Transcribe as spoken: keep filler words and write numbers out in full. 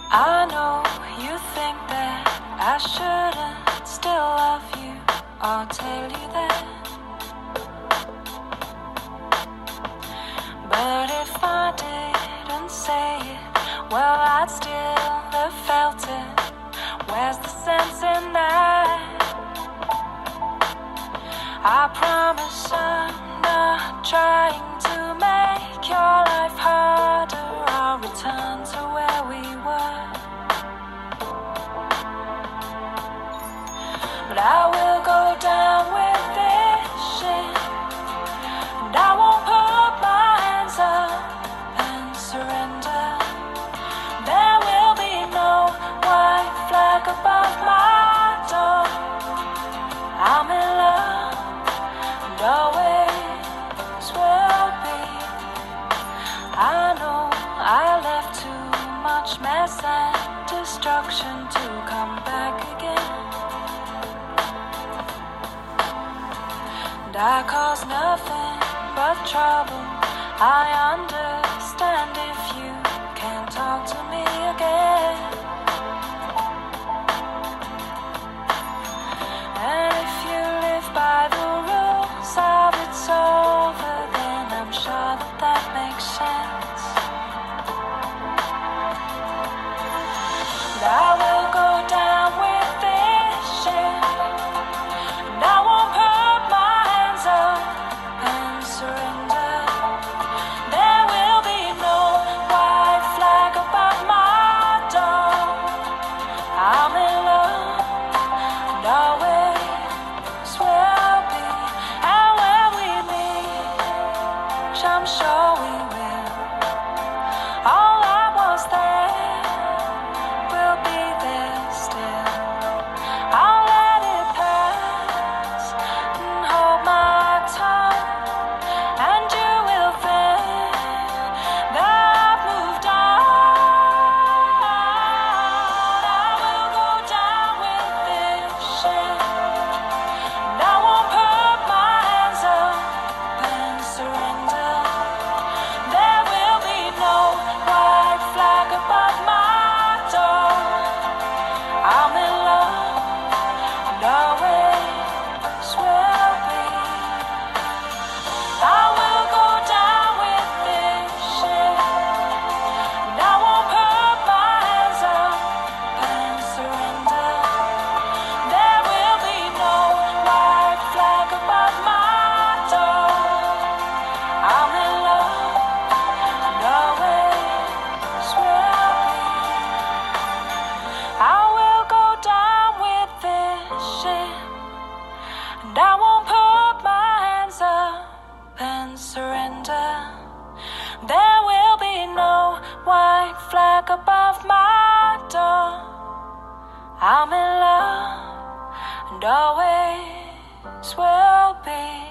I know you think that I shouldn't still love you or tell you that, but if I didn't say it, well, I'd still have felt it. Where's the sense in that? I promise I'm not trying to make your life harder. I'll return to where we were, but I will go down with this shit, and I won't put my hands up and surrender. There will be no white flag above my door. I'm in love and always will be. I know I left too much mess and destruction to come back again, and I cause nothing but trouble. I understand if you can't talk to me again, and if you live by the rules of it's over, then I'm sure that that makes sense. But I will go down with this shit, and I won't put my hands up and surrender. There will be no white flag above my door. I'm in love and always will be. And when we meet, which I'm sure we will, all that was there will be there still. I'll let it pass and hold my tongue, and you will think that I've moved on. I will go down with this shit, and I won't put my hands up and surrender. There will be no white flag above my door. I'm in love and always will be. I will go down with this shit, and I won't put my hands up and surrender. There will be no white flag above my door. I'm in love and always will be. I will go down with this shit, and I won't put my hands up and surrender. There will be no white flag above my door. I'm in love and always will be.